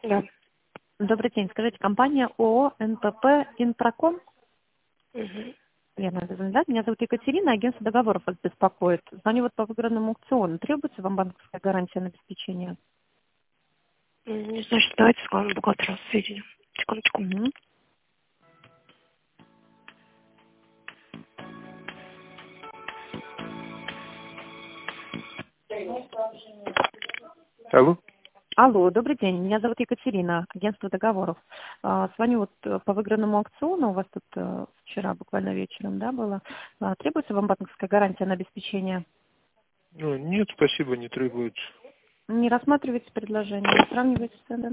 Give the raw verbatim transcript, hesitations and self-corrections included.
Да. Добрый день. Скажите, компания ООО НПП «Инпроком»? Мгм. Верно, это звонит, да? Меня зовут Екатерина, агентство договоров вас беспокоит. Звоню вот по выигранному аукциону. Требуется вам банковская гарантия на обеспечение? М, Не знаю, что давайте с главным бухгалтером соединим. Секундочку. Мгм. Алло. Алло, добрый день. Меня зовут Екатерина, агентство договоров. А, Звоню вот э, по выигранному аукциону. У вас тут э, вчера буквально вечером, да, было. А, Требуется вам банковская гарантия на обеспечение? Ну, нет, спасибо, не требуется. Не рассматриваете предложение, не сравниваете цены?